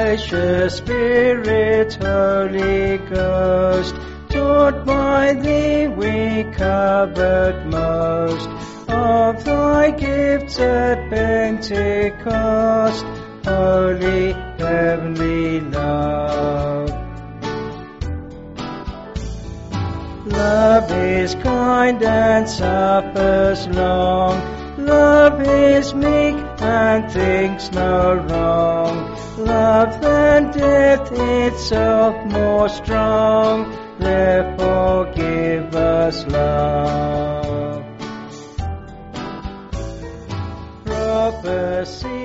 Precious Spirit, Holy Ghost, taught by thee we covet most of thy gifts at Pentecost, holy heavenly love. Love is kind and suffers long. Love is meek and thinks no wrong. Love than death itself more strong. Therefore give us love. Prophecy